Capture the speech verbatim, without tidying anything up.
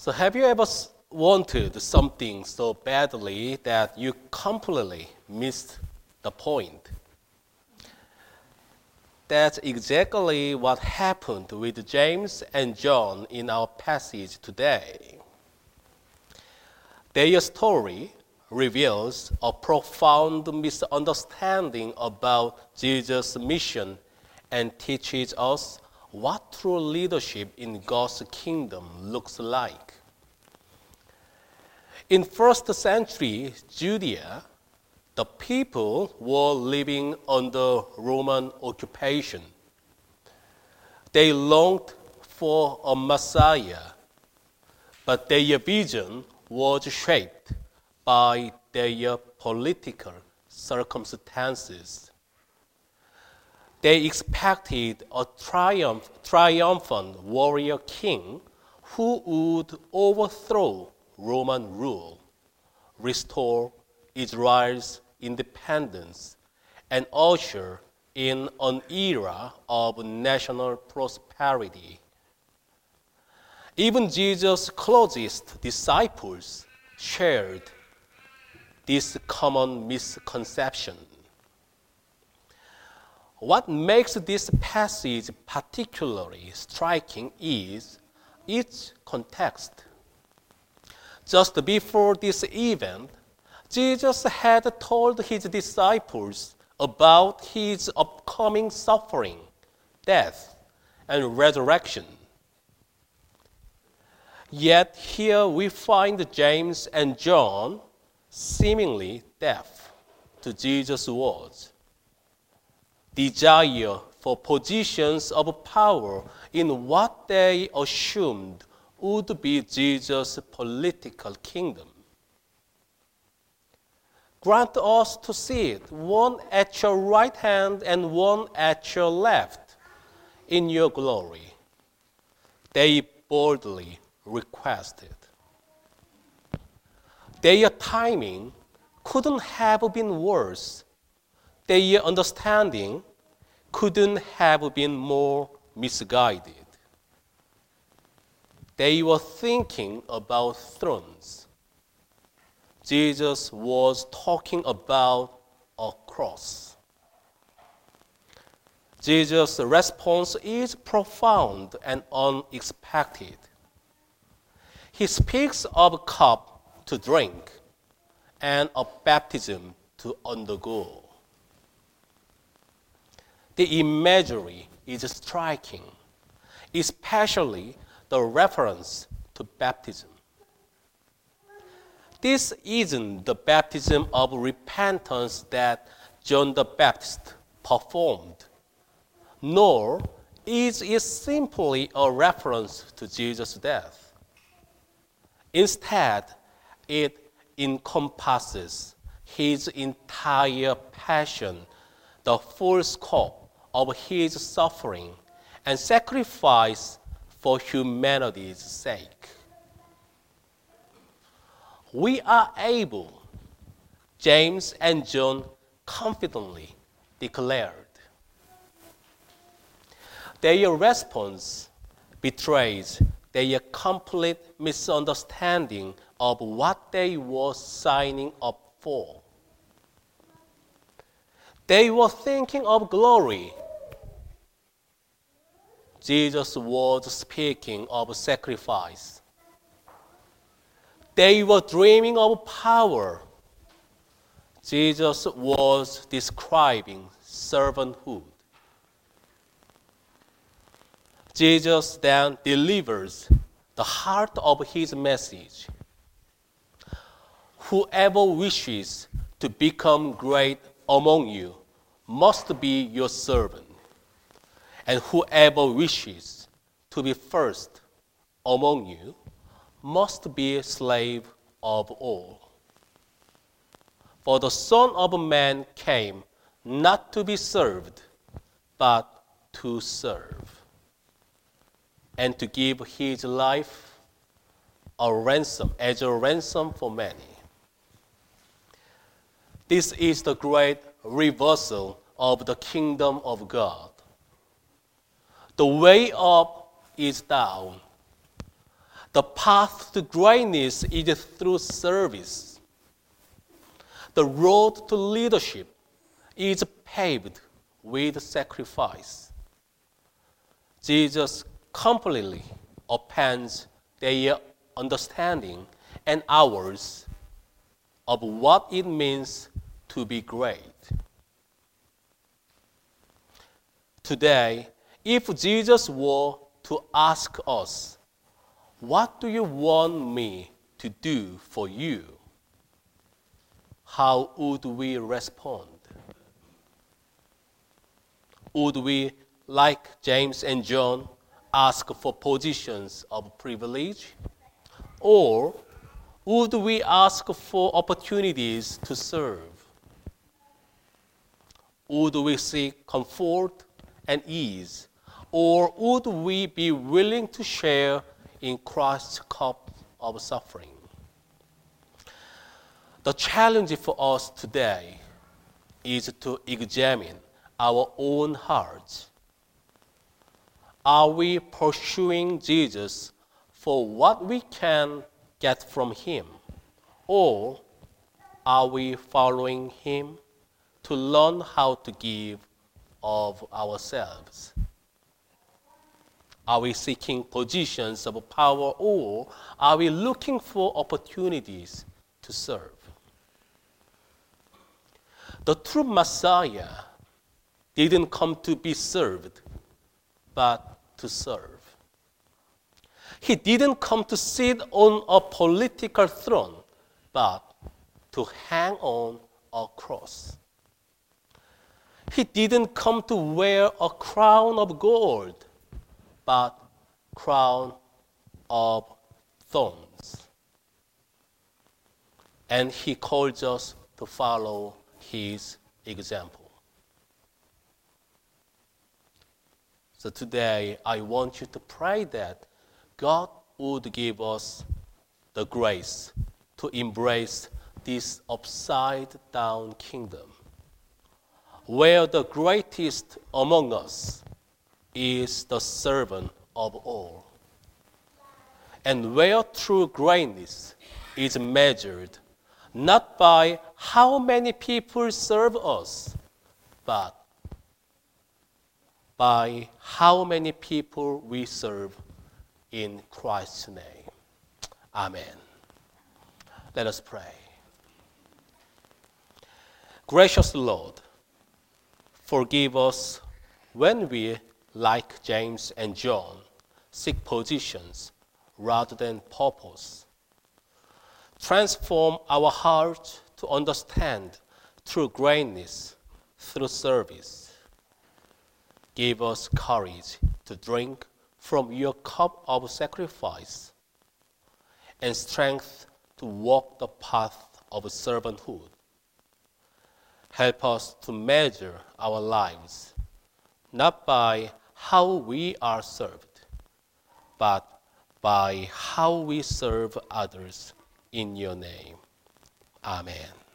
So have you ever wanted something so badly that you completely missed the point? That's exactly what happened with James and John in our passage today. Their story reveals a profound misunderstanding about Jesus' mission and teaches us what true leadership in God's kingdom looks like. In first century Judea, the people were living under Roman occupation. They longed for a Messiah, but their vision was shaped by their political circumstances. They expected a triumph, triumphant warrior king who would overthrow Roman rule, restore Israel's independence, and usher in an era of national prosperity. Even Jesus' closest disciples shared this common misconception. What makes this passage particularly striking is its context. Just before this event, Jesus had told his disciples about his upcoming suffering, death, and resurrection. Yet here we find James and John seemingly deaf to Jesus' words. Desire for positions of power in what they assumed would be Jesus' political kingdom. Grant us to sit, one at your right hand and one at your left, in your glory. They boldly requested. Their timing couldn't have been worse. Their understanding couldn't have been more misguided. They were thinking about thrones. Jesus was talking about a cross. Jesus' response is profound and unexpected. He speaks of a cup to drink and a baptism to undergo. The imagery is striking, especially the reference to baptism. This isn't the baptism of repentance that John the Baptist performed, nor is it simply a reference to Jesus' death. Instead, it encompasses his entire passion, the full scope of his suffering and sacrifice for humanity's sake. We are able, James and John confidently declared. Their response betrays their complete misunderstanding of what they were signing up for. They were thinking of glory. Jesus was speaking of sacrifice. They were dreaming of power. Jesus was describing servanthood. Jesus then delivers the heart of his message. Whoever wishes to become great among you must be your servant, and whoever wishes to be first among you must be a slave of all. For the Son of Man came not to be served, but to serve, and to give his life a ransom, as a ransom for many. This is the great reversal of the kingdom of God. The way up is down. The path to greatness is through service. The road to leadership is paved with sacrifice. Jesus completely opens their understanding and ours of what it means to be great. Today, if Jesus were to ask us, "What do you want me to do for you?" how would we respond? Would we, like James and John, ask for positions of privilege? Or would we ask for opportunities to serve? Would we seek comfort and ease? Or would we be willing to share in Christ's cup of suffering? The challenge for us today is to examine our own hearts. Are we pursuing Jesus for what we can get from him? Or are we following him to learn how to give of ourselves? Are we seeking positions of power, or are we looking for opportunities to serve? The true Messiah didn't come to be served, but to serve. He didn't come to sit on a political throne, but to hang on a cross. He didn't come to wear a crown of gold, but crown of thorns. And he calls us to follow his example. So today, I want you to pray that God would give us the grace to embrace this upside-down kingdom, where the greatest among us is the servant of all, and where true greatness is measured not by how many people serve us, but by how many people we serve in Christ's name. Amen. Let us pray. Gracious Lord, forgive us when we, like James and John, seek positions rather than purpose. Transform our hearts to understand true greatness through service. Give us courage to drink from your cup of sacrifice, and strength to walk the path of servanthood. Help us to measure our lives not by how we are served, but by how we serve others in your name. Amen.